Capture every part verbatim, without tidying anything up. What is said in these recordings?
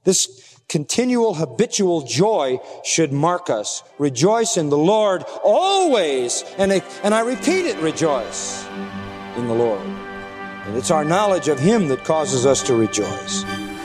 This continual habitual joy should mark us. Rejoice in the Lord always. And I, and I repeat it, rejoice in the Lord. And it's our knowledge of Him that causes us to rejoice.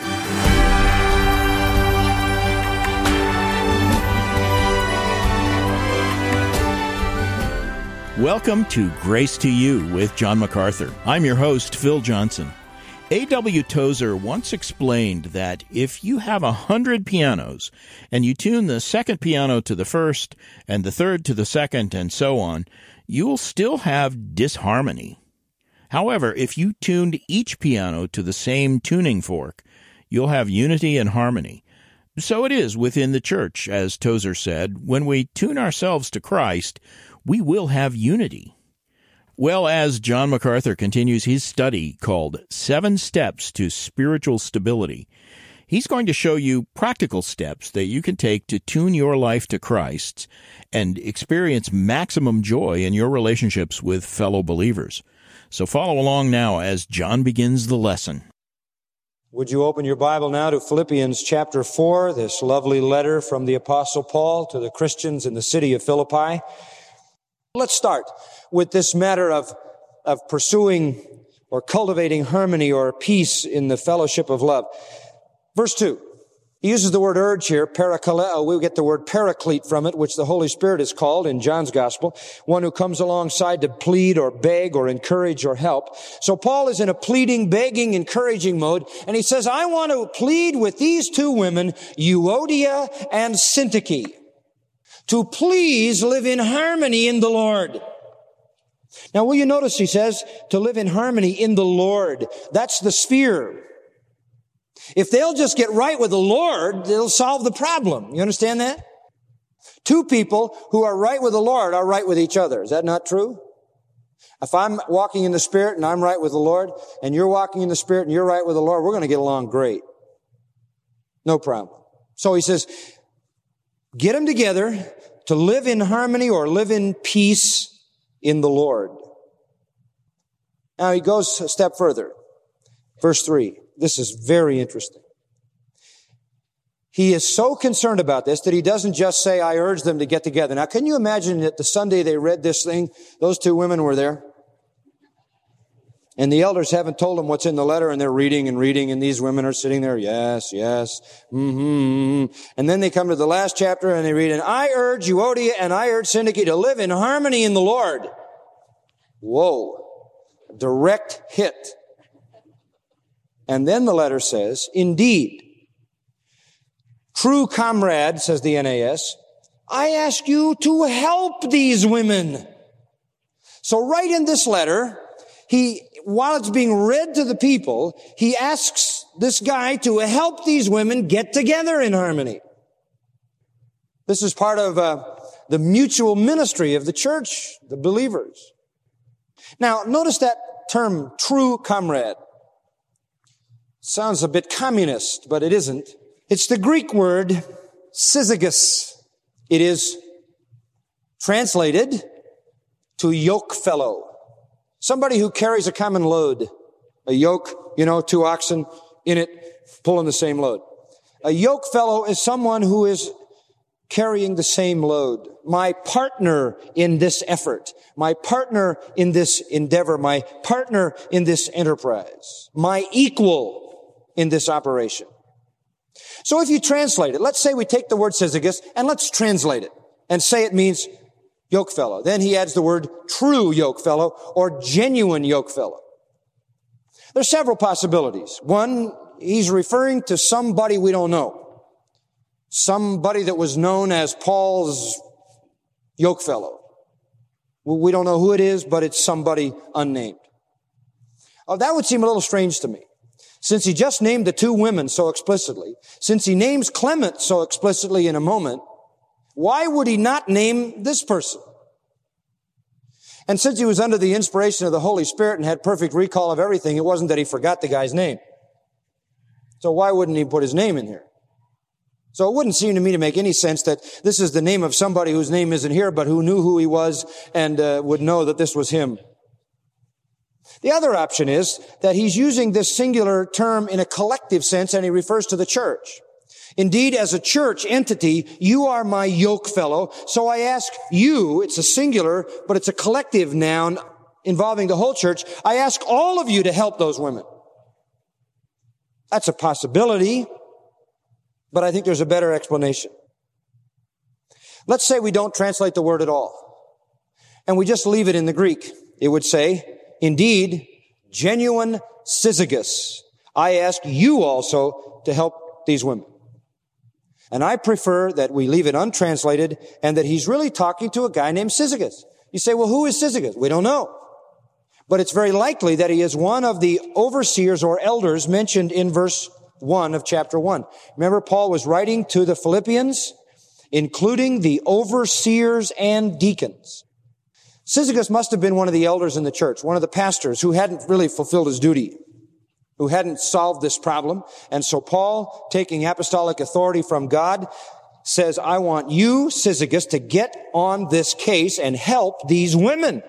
Welcome to Grace to You with John MacArthur. I'm your host, Phil Johnson. A W Tozer once explained that if you have a hundred pianos and you tune the second piano to the first and the third to the second and so on, you will still have disharmony. However, if you tuned each piano to the same tuning fork, you'll have unity and harmony. So it is within the church, as Tozer said. When we tune ourselves to Christ, we will have unity. Well, as John MacArthur continues his study called Seven Steps to Spiritual Stability, he's going to show you practical steps that you can take to tune your life to Christ's and experience maximum joy in your relationships with fellow believers. So follow along now as John begins the lesson. Would you open your Bible now to Philippians chapter four, this lovely letter from the Apostle Paul to the Christians in the city of Philippi? Let's start with this matter of, of pursuing or cultivating harmony or peace in the fellowship of love. Verse two. He uses the word urge here, parakaleo. We get the word paraclete from it, which the Holy Spirit is called in John's Gospel, one who comes alongside to plead or beg or encourage or help. So Paul is in a pleading, begging, encouraging mode, and he says, I want to plead with these two women, Euodia and Syntyche, to please live in harmony in the Lord. Now, will you notice he says to live in harmony in the Lord? That's the sphere. If they'll just get right with the Lord, they'll solve the problem. You understand that? Two people who are right with the Lord are right with each other. Is that not true? If I'm walking in the Spirit and I'm right with the Lord, and you're walking in the Spirit and you're right with the Lord, we're going to get along great. No problem. So he says, get them together to live in harmony or live in peace in the Lord. Now he goes a step further. Verse three. This is very interesting. He is so concerned about this that he doesn't just say, I urge them to get together. Now, can you imagine that the Sunday they read this thing, those two women were there? And the elders haven't told them what's in the letter, and they're reading and reading, and these women are sitting there, yes, yes, mm-hmm. And then they come to the last chapter, and they read, and I urge Euodia and I urge Syntyche to live in harmony in the Lord. Whoa. Direct hit. And then the letter says, indeed, true comrade, says the N A S, I ask you to help these women. So right in this letter, he, while it's being read to the people, he asks this guy to help these women get together in harmony. This is part of uh, the mutual ministry of the church, the believers. Now, notice that term, true comrade. Sounds a bit communist, but it isn't. It's the Greek word syzygus. It is translated to yoke fellow. Somebody who carries a common load. A yoke, you know, two oxen in it, pulling the same load. A yoke fellow is someone who is carrying the same load. My partner in this effort. My partner in this endeavor. My partner in this enterprise. My equal in this operation. So if you translate it, let's say we take the word syzygus and let's translate it and say it means yoke fellow. Then he adds the word true yoke fellow or genuine yoke fellow. There's several possibilities. One, he's referring to somebody we don't know. Somebody that was known as Paul's yoke fellow. We don't know who it is, but it's somebody unnamed. Oh, that would seem a little strange to me. Since he just named the two women so explicitly, since he names Clement so explicitly in a moment, why would he not name this person? And since he was under the inspiration of the Holy Spirit and had perfect recall of everything, it wasn't that he forgot the guy's name. So why wouldn't he put his name in here? So it wouldn't seem to me to make any sense that this is the name of somebody whose name isn't here, but who knew who he was and uh, would know that this was him. The other option is that he's using this singular term in a collective sense, and he refers to the church. Indeed, as a church entity, you are my yoke fellow. So I ask you, it's a singular, but it's a collective noun involving the whole church. I ask all of you to help those women. That's a possibility, but I think there's a better explanation. Let's say we don't translate the word at all, and we just leave it in the Greek. It would say, indeed, genuine syzygus. I ask you also to help these women. And I prefer that we leave it untranslated and that he's really talking to a guy named Syzygus. You say, well, who is Syzygus? We don't know. But it's very likely that he is one of the overseers or elders mentioned in verse one of chapter one. Remember, Paul was writing to the Philippians, including the overseers and deacons. Syzygus must have been one of the elders in the church, one of the pastors who hadn't really fulfilled his duty, who hadn't solved this problem. And so Paul, taking apostolic authority from God, says, I want you, Syzygus, to get on this case and help these women.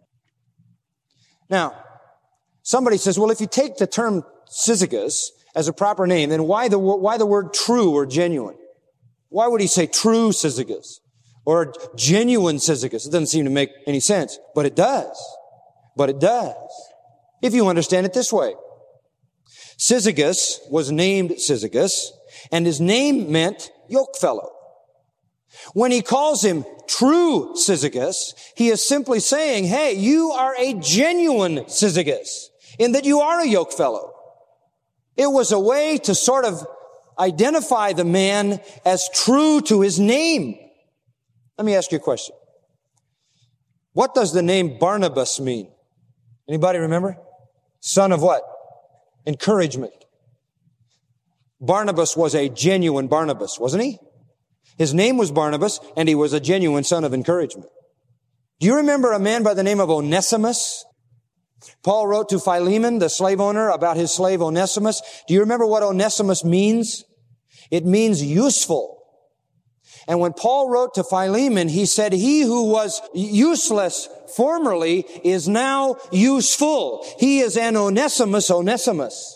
Now, somebody says, well, if you take the term Syzygus as a proper name, then why the, why the word true or genuine? Why would he say true Syzygus or genuine Syzygus? It doesn't seem to make any sense, but it does. But it does. If you understand it this way. Syzygus was named Syzygus, and his name meant yoke fellow. When he calls him true Syzygus, he is simply saying, hey, you are a genuine Syzygus, in that you are a yoke fellow. It was a way to sort of identify the man as true to his name. Let me ask you a question. What does the name Barnabas mean? Anybody remember? Son of what? Encouragement. Barnabas was a genuine Barnabas, wasn't he? His name was Barnabas, and he was a genuine son of encouragement. Do you remember a man by the name of Onesimus? Paul wrote to Philemon, the slave owner, about his slave Onesimus. Do you remember what Onesimus means? It means useful. And when Paul wrote to Philemon, he said, he who was useless formerly is now useful. He is an Onesimus Onesimus.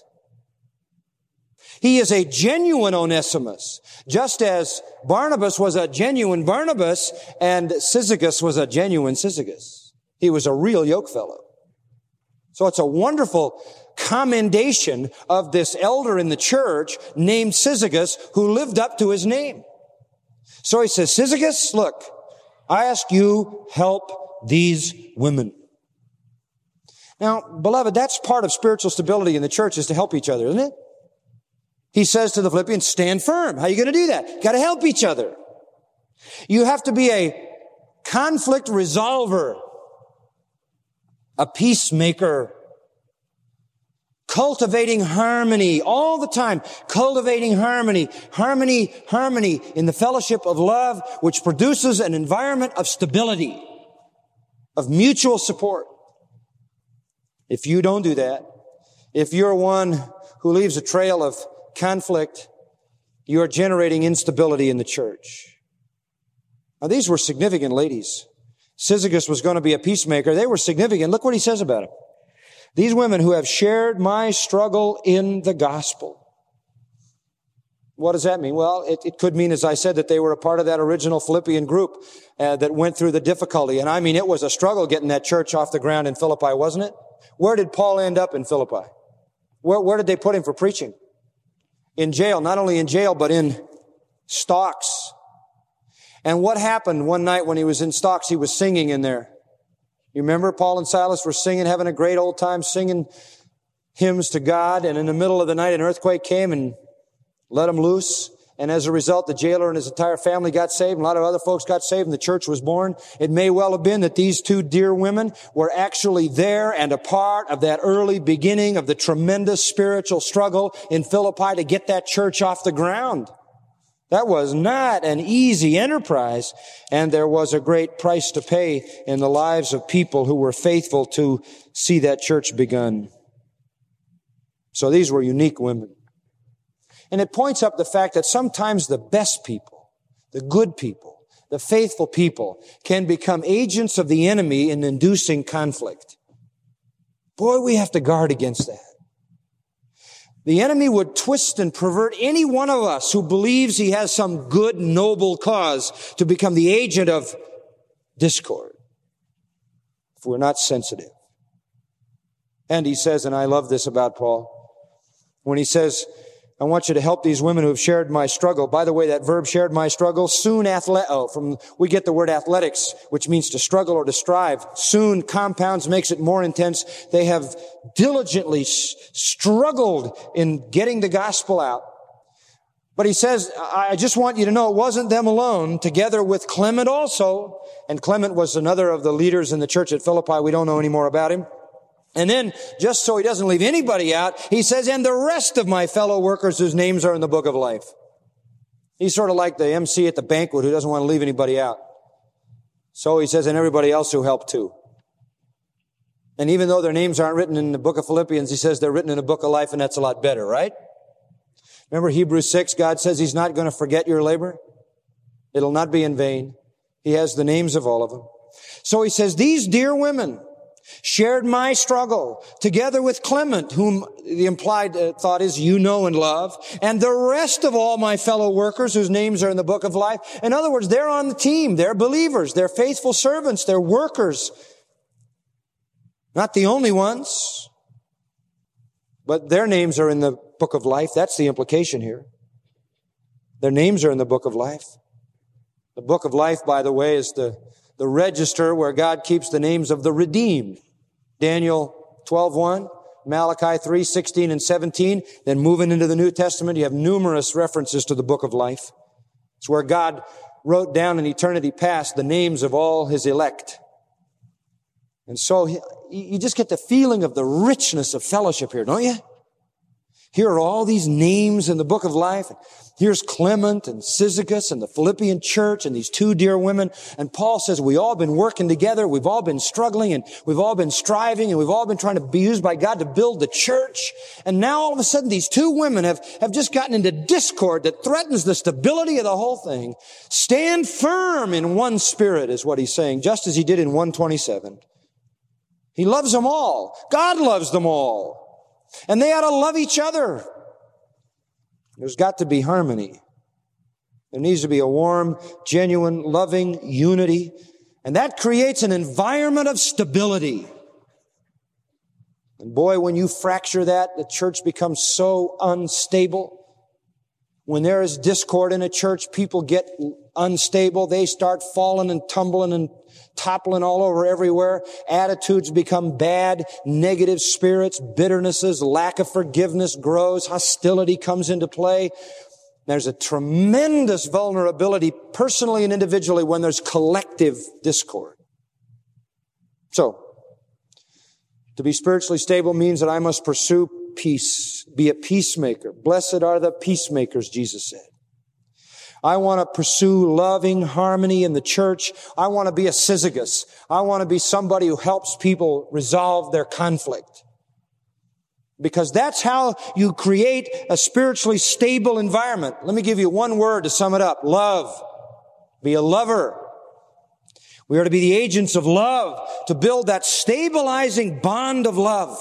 He is a genuine Onesimus, just as Barnabas was a genuine Barnabas and Syzygus was a genuine Syzygus. He was a real yoke fellow. So it's a wonderful commendation of this elder in the church named Syzygus who lived up to his name. So he says, Syzygus, look, I ask you, help these women. Now, beloved, that's part of spiritual stability in the church, is to help each other, isn't it? He says to the Philippians, stand firm. How are you going to do that? Got to help each other. You have to be a conflict resolver, a peacemaker, cultivating harmony all the time, cultivating harmony, harmony, harmony in the fellowship of love, which produces an environment of stability, of mutual support. If you don't do that, if you're one who leaves a trail of conflict, you are generating instability in the church. Now, these were significant ladies. Syzygus was going to be a peacemaker. They were significant. Look what he says about them. These women who have shared my struggle in the gospel. What does that mean? Well, it, it could mean, as I said, that they were a part of that original Philippian group uh, that went through the difficulty. And I mean, it was a struggle getting that church off the ground in Philippi, wasn't it? Where did Paul end up in Philippi? Where, where did they put him for preaching? In jail, not only in jail, but in stocks. And what happened one night when he was in stocks? He was singing in there. You remember Paul and Silas were singing, having a great old time singing hymns to God. And in the middle of the night, an earthquake came and let them loose. And as a result, the jailer and his entire family got saved. And a lot of other folks got saved, and the church was born. It may well have been that these two dear women were actually there and a part of that early beginning of the tremendous spiritual struggle in Philippi to get that church off the ground. That was not an easy enterprise, and there was a great price to pay in the lives of people who were faithful to see that church begun. So these were unique women. And it points up the fact that sometimes the best people, the good people, the faithful people can become agents of the enemy in inducing conflict. Boy, we have to guard against that. The enemy would twist and pervert any one of us who believes he has some good, noble cause to become the agent of discord if we're not sensitive. And he says, and I love this about Paul, when he says, I want you to help these women who have shared my struggle. By the way, that verb shared my struggle, soon athleo, from, we get the word athletics, which means to struggle or to strive. Soon compounds, makes it more intense. They have diligently s- struggled in getting the gospel out. But he says, I just want you to know it wasn't them alone, together with Clement also. And Clement was another of the leaders in the church at Philippi. We don't know any more about him. And then, just so he doesn't leave anybody out, he says, and the rest of my fellow workers whose names are in the book of life. He's sort of like the M C at the banquet who doesn't want to leave anybody out. So he says, and everybody else who helped too. And even though their names aren't written in the book of Philippians, he says they're written in the book of life, and that's a lot better, right? Remember Hebrews six, God says he's not going to forget your labor. It'll not be in vain. He has the names of all of them. So he says, these dear women shared my struggle, together with Clement, whom the implied uh, thought is you know and love, and the rest of all my fellow workers whose names are in the book of life. In other words, they're on the team. They're believers. They're faithful servants. They're workers. Not the only ones, but their names are in the book of life. That's the implication here. Their names are in the book of life. The book of life, by the way, is the The register where God keeps the names of the redeemed. Daniel twelve one, Malachi three sixteen and seventeen. Then moving into the New Testament, you have numerous references to the book of life. It's where God wrote down in eternity past the names of all his elect. And so you just get the feeling of the richness of fellowship here, don't you? Here are all these names in the book of life. Here's Clement and Syzygus and the Philippian church and these two dear women. And Paul says we all been working together. We've all been struggling and we've all been striving and we've all been trying to be used by God to build the church. And now all of a sudden these two women have, have just gotten into discord that threatens the stability of the whole thing. Stand firm in one spirit is what he's saying, just as he did in one twenty-seven. He loves them all. God loves them all. And they ought to love each other. There's got to be harmony. There needs to be a warm, genuine, loving unity. And that creates an environment of stability. And boy, when you fracture that, the church becomes so unstable. When there is discord in a church, people get unstable. They start falling and tumbling and toppling all over everywhere. Attitudes become bad. Negative spirits, bitternesses, lack of forgiveness grows. Hostility comes into play. There's a tremendous vulnerability personally and individually when there's collective discord. So, to be spiritually stable means that I must pursue peace, be a peacemaker. Blessed are the peacemakers, Jesus said. I want to pursue loving harmony in the church. I want to be a Syzygus. I want to be somebody who helps people resolve their conflict. Because that's how you create a spiritually stable environment. Let me give you one word to sum it up. Love. Be a lover. We are to be the agents of love to build that stabilizing bond of love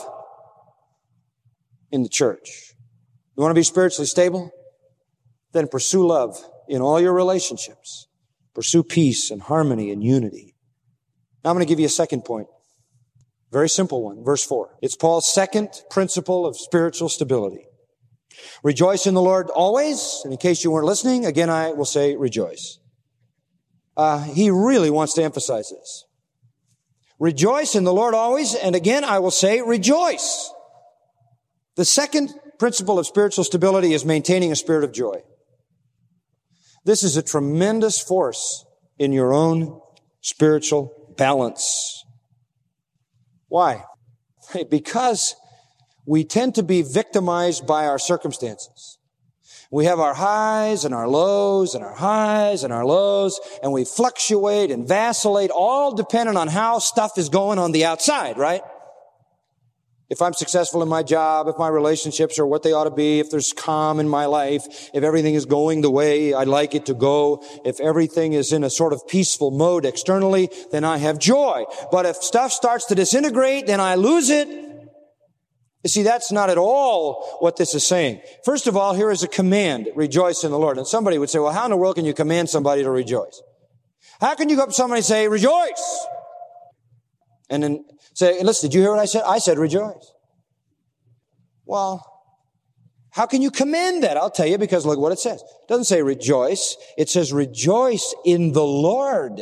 in the church. You want to be spiritually stable? Then pursue love in all your relationships. Pursue peace and harmony and unity. Now I'm going to give you a second point. Very simple one. Verse four. It's Paul's second principle of spiritual stability. Rejoice in the Lord always. And in case you weren't listening, again I will say rejoice. Uh, he really wants to emphasize this. Rejoice in the Lord always. And again I will say rejoice. The second principle of spiritual stability is maintaining a spirit of joy. This is a tremendous force in your own spiritual balance. Why? Because we tend to be victimized by our circumstances. We have our highs and our lows and our highs and our lows, and we fluctuate and vacillate, all dependent on how stuff is going on the outside, right? If I'm successful in my job, if my relationships are what they ought to be, if there's calm in my life, if everything is going the way I'd like it to go, if everything is in a sort of peaceful mode externally, then I have joy. But if stuff starts to disintegrate, then I lose it. You see, that's not at all what this is saying. First of all, here is a command, rejoice in the Lord. And somebody would say, well, how in the world can you command somebody to rejoice? How can you go up to somebody and say, rejoice? And then say, listen, did you hear what I said? I said rejoice. Well, how can you command that? I'll tell you, because look what it says. It doesn't say rejoice. It says rejoice in the Lord.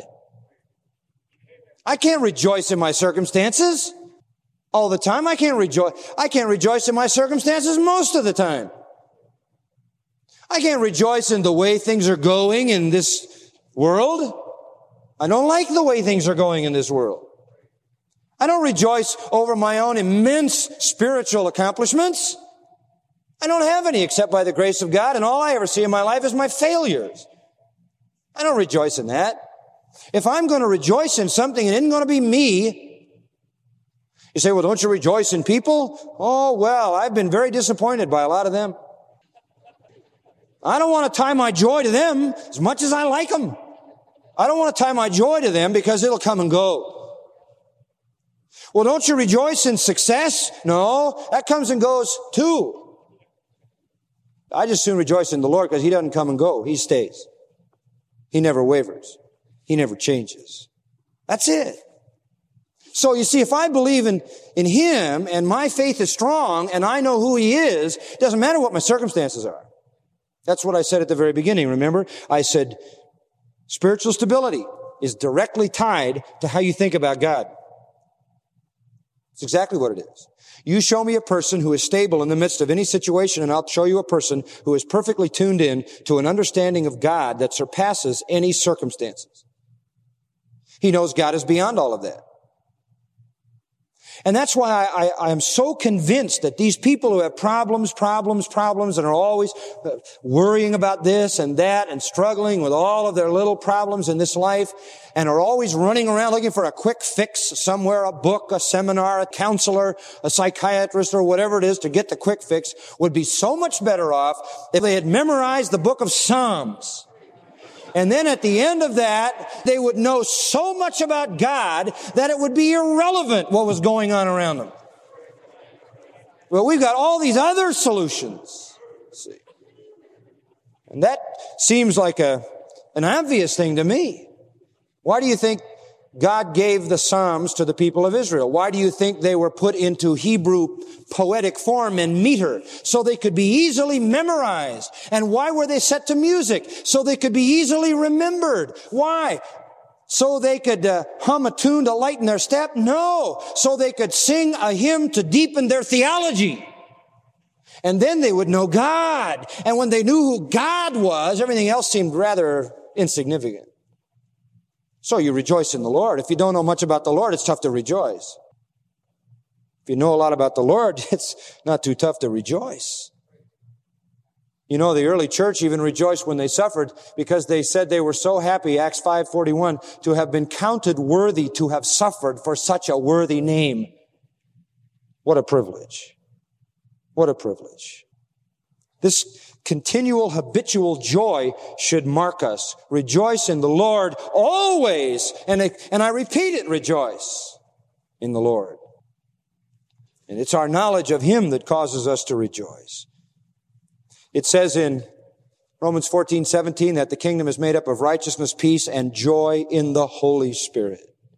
I can't rejoice in my circumstances all the time. I can't rejoice. I can't rejoice in my circumstances most of the time. I can't rejoice in the way things are going in this world. I don't like the way things are going in this world. I don't rejoice over my own immense spiritual accomplishments. I don't have any except by the grace of God, and all I ever see in my life is my failures. I don't rejoice in that. If I'm going to rejoice in something, it isn't going to be me. You say, well, don't you rejoice in people? Oh, well, I've been very disappointed by a lot of them. I don't want to tie my joy to them as much as I like them. I don't want to tie my joy to them because it'll come and go. Well, don't you rejoice in success? No, that comes and goes too. I just soon rejoice in the Lord because He doesn't come and go. He stays. He never wavers. He never changes. That's it. So you see, if I believe in, in Him and my faith is strong and I know who He is, it doesn't matter what my circumstances are. That's what I said at the very beginning, remember? I said, spiritual stability is directly tied to how you think about God. It's exactly what it is. You show me a person who is stable in the midst of any situation, and I'll show you a person who is perfectly tuned in to an understanding of God that surpasses any circumstances. He knows God is beyond all of that. And that's why I, I, I am so convinced that these people who have problems, problems, problems, and are always worrying about this and that and struggling with all of their little problems in this life and are always running around looking for a quick fix somewhere, a book, a seminar, a counselor, a psychiatrist, or whatever it is to get the quick fix, would be so much better off if they had memorized the book of Psalms. And then at the end of that, they would know so much about God that it would be irrelevant what was going on around them. Well, we've got all these other solutions. See. And that seems like a, an obvious thing to me. Why do you think God gave the Psalms to the people of Israel? Why do you think they were put into Hebrew poetic form and meter so they could be easily memorized? And why were they set to music? So they could be easily remembered. Why? So they could uh, hum a tune to lighten their step? No. So they could sing a hymn to deepen their theology. And then they would know God. And when they knew who God was, everything else seemed rather insignificant. So you rejoice in the Lord. If you don't know much about the Lord, it's tough to rejoice. If you know a lot about the Lord, it's not too tough to rejoice. You know, the early church even rejoiced when they suffered because they said they were so happy, Acts five forty-one, to have been counted worthy to have suffered for such a worthy name. What a privilege. What a privilege. This continual habitual joy should mark us. Rejoice in the Lord always. And I, and I repeat it, rejoice in the Lord. And it's our knowledge of Him that causes us to rejoice. It says in Romans fourteen seventeen that the kingdom is made up of righteousness, peace, and joy in the Holy Spirit.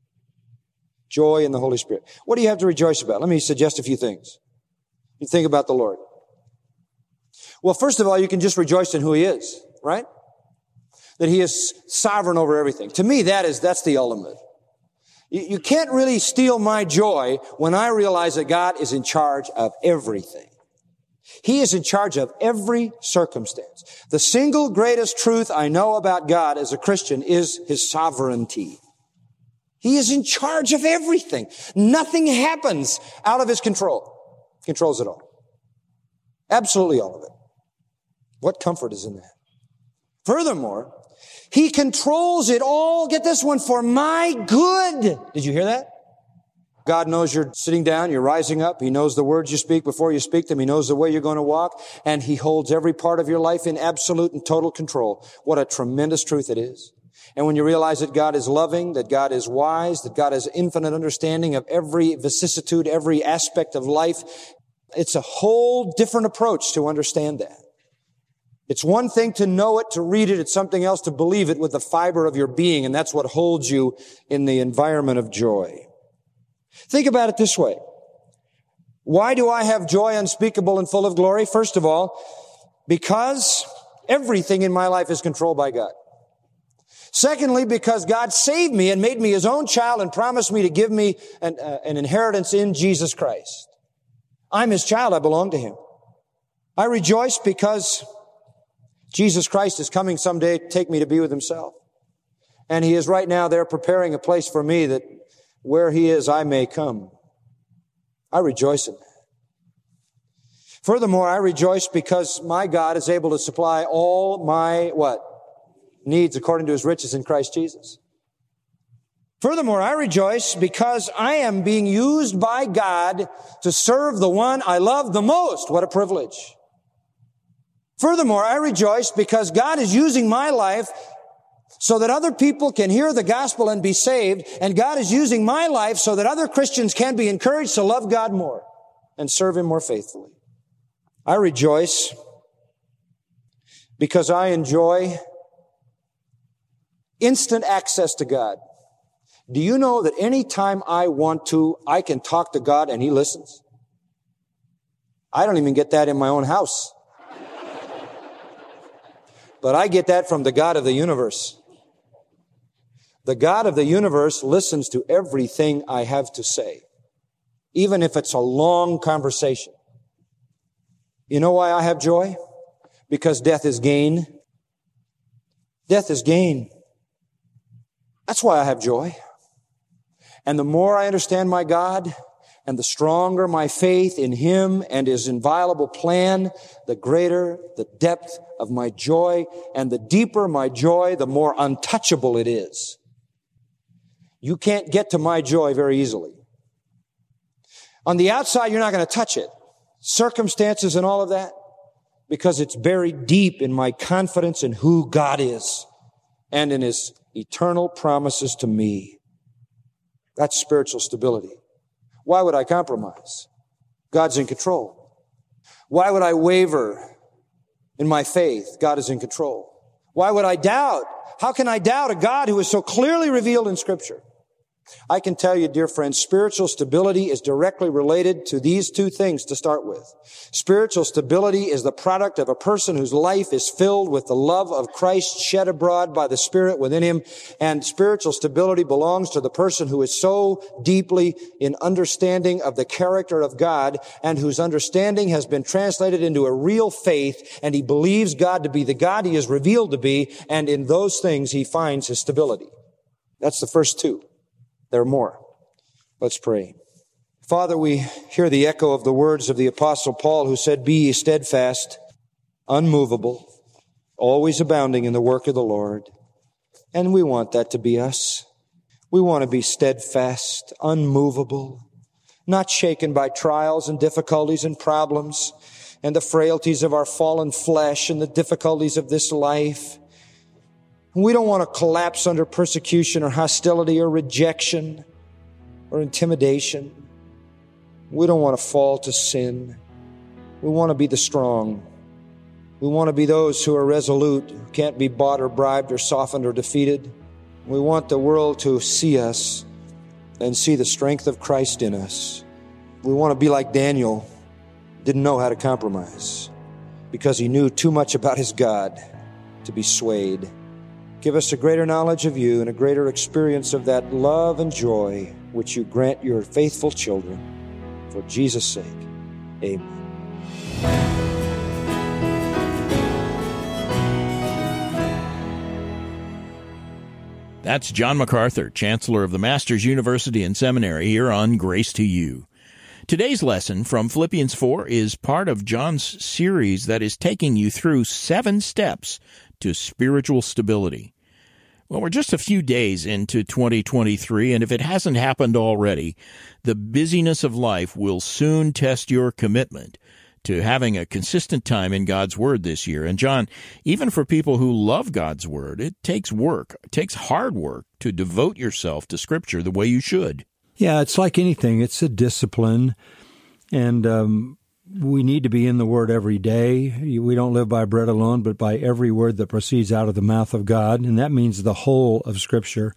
Joy in the Holy Spirit. What do you have to rejoice about? Let me suggest a few things. You think about the Lord. Well, first of all, you can just rejoice in who He is, right? That He is sovereign over everything. To me, that is, that's the ultimate. You, you can't really steal my joy when I realize that God is in charge of everything. He is in charge of every circumstance. The single greatest truth I know about God as a Christian is His sovereignty. He is in charge of everything. Nothing happens out of His control. He controls it all. Absolutely all of it. What comfort is in that? Furthermore, He controls it all, get this one, for my good. Did you hear that? God knows you're sitting down, you're rising up. He knows the words you speak before you speak them. He knows the way you're going to walk. And He holds every part of your life in absolute and total control. What a tremendous truth it is. And when you realize that God is loving, that God is wise, that God has infinite understanding of every vicissitude, every aspect of life, It's a whole different approach to understand that. It's one thing to know it, to read it. It's something else to believe it with the fiber of your being, and that's what holds you in the environment of joy. Think about it this way. Why do I have joy unspeakable and full of glory? First of all, because everything in my life is controlled by God. Secondly, because God saved me and made me His own child and promised me to give me an, uh, an inheritance in Jesus Christ. I'm His child. I belong to Him. I rejoice because Jesus Christ is coming someday to take me to be with Himself. And He is right now there preparing a place for me that where He is, I may come. I rejoice in that. Furthermore, I rejoice because my God is able to supply all my, what? Needs according to His riches in Christ Jesus. Furthermore, I rejoice because I am being used by God to serve the one I love the most. What a privilege. Furthermore, I rejoice because God is using my life so that other people can hear the gospel and be saved, and God is using my life so that other Christians can be encouraged to love God more and serve Him more faithfully. I rejoice because I enjoy instant access to God. Do you know that any time I want to, I can talk to God and He listens? I don't even get that in my own house. But I get that from the God of the universe. The God of the universe listens to everything I have to say, even if it's a long conversation. You know why I have joy? Because death is gain. Death is gain. That's why I have joy. And the more I understand my God, and the stronger my faith in Him and His inviolable plan, the greater the depth of my joy, and the deeper my joy, the more untouchable it is. You can't get to my joy very easily. On the outside, you're not going to touch it. Circumstances and all of that, because it's buried deep in my confidence in who God is and in His eternal promises to me. That's spiritual stability. Why would I compromise? God's in control. Why would I waver in my faith? God is in control. Why would I doubt? How can I doubt a God who is so clearly revealed in Scripture? I can tell you, dear friends, spiritual stability is directly related to these two things to start with. Spiritual stability is the product of a person whose life is filled with the love of Christ shed abroad by the Spirit within him. And spiritual stability belongs to the person who is so deeply in understanding of the character of God and whose understanding has been translated into a real faith, and he believes God to be the God He is revealed to be, and in those things he finds his stability. That's the first two. There are more. Let's pray. Father, we hear the echo of the words of the Apostle Paul, who said, "Be ye steadfast, unmovable, always abounding in the work of the Lord." And we want that to be us. We want to be steadfast, unmovable, not shaken by trials and difficulties and problems and the frailties of our fallen flesh and the difficulties of this life. We don't want to collapse under persecution or hostility or rejection or intimidation. We don't want to fall to sin. We want to be the strong. We want to be those who are resolute, who can't be bought or bribed or softened or defeated. We want the world to see us and see the strength of Christ in us. We want to be like Daniel, didn't know how to compromise because he knew too much about his God to be swayed. Give us a greater knowledge of you and a greater experience of that love and joy which you grant your faithful children. For Jesus' sake, amen. That's John MacArthur, Chancellor of the Masters University and Seminary, here on Grace to You. Today's lesson from Philippians four is part of John's series that is taking you through seven steps to spiritual stability. Well, we're just a few days into twenty twenty-three, and if it hasn't happened already, the busyness of life will soon test your commitment to having a consistent time in God's Word this year. And John, even for people who love God's Word, it takes work, it takes hard work to devote yourself to Scripture the way you should. Yeah, it's like anything. It's a discipline. And um, we need to be in the Word every day. We don't live by bread alone, but by every word that proceeds out of the mouth of God, and that means the whole of Scripture.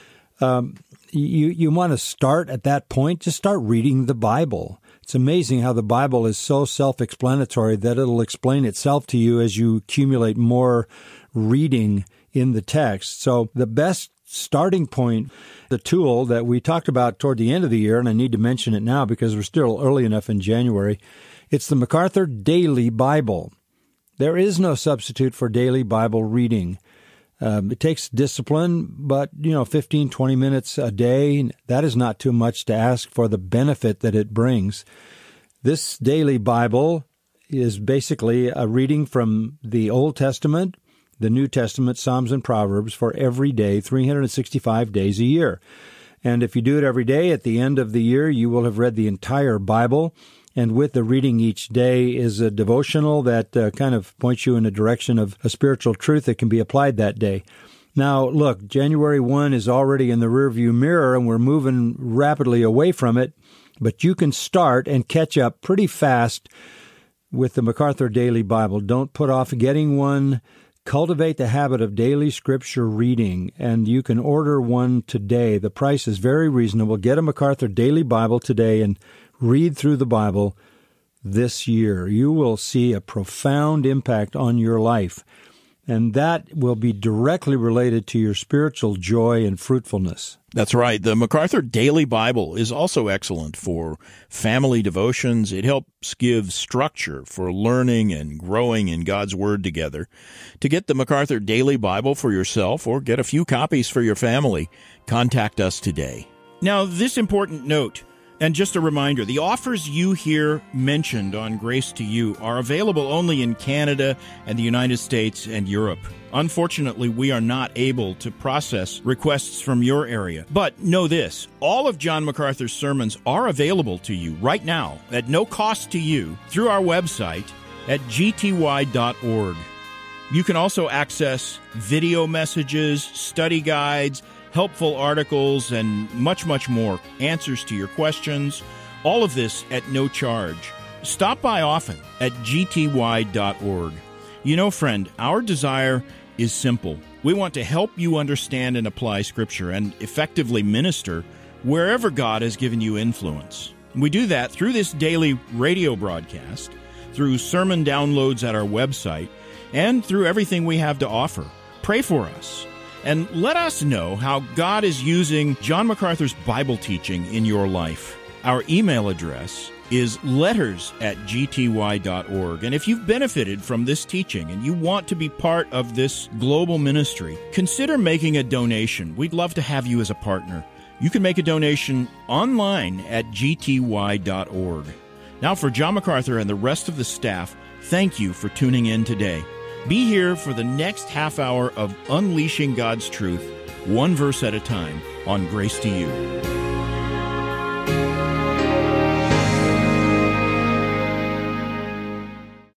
Um, you you want to start at that point, just start reading the Bible. It's amazing how the Bible is so self-explanatory that it'll explain itself to you as you accumulate more reading in the text. So the best starting point, the tool that we talked about toward the end of the year, and I need to mention it now because we're still early enough in January, it's the MacArthur Daily Bible. There is no substitute for daily Bible reading. Um, it takes discipline, but, you know, fifteen, twenty minutes a day, that is not too much to ask for the benefit that it brings. This daily Bible is basically a reading from the Old Testament, the New Testament, Psalms and Proverbs for every day, three hundred sixty-five days a year. And if you do it every day, at the end of the year, you will have read the entire Bible. And with the reading each day is a devotional that uh, kind of points you in a direction of a spiritual truth that can be applied that day. Now, look, January first is already in the rearview mirror, and we're moving rapidly away from it. But you can start and catch up pretty fast with the MacArthur Daily Bible. Don't put off getting one. Cultivate the habit of daily Scripture reading, and you can order one today. The price is very reasonable. Get a MacArthur Daily Bible today and read through the Bible this year. You will see a profound impact on your life, and that will be directly related to your spiritual joy and fruitfulness. That's right. The MacArthur Daily Bible is also excellent for family devotions. It helps give structure for learning and growing in God's Word together. To get the MacArthur Daily Bible for yourself or get a few copies for your family, contact us today. Now, this important note, and just a reminder, the offers you hear mentioned on Grace to You are available only in Canada and the United States and Europe. Unfortunately, we are not able to process requests from your area. But know this, all of John MacArthur's sermons are available to you right now at no cost to you through our website at g t y dot org. You can also access video messages, study guides, helpful articles, and much, much more, answers to your questions, all of this at no charge. Stop by often at g t y dot org. You know, friend, our desire is simple. We want to help you understand and apply Scripture and effectively minister wherever God has given you influence. We do that through this daily radio broadcast, through sermon downloads at our website, and through everything we have to offer. Pray for us. And let us know how God is using John MacArthur's Bible teaching in your life. Our email address is letters at g t y dot org. And if you've benefited from this teaching and you want to be part of this global ministry, consider making a donation. We'd love to have you as a partner. You can make a donation online at g t y dot org. Now, for John MacArthur and the rest of the staff, thank you for tuning in today. Be here for the next half hour of Unleashing God's Truth, one verse at a time, on Grace to You.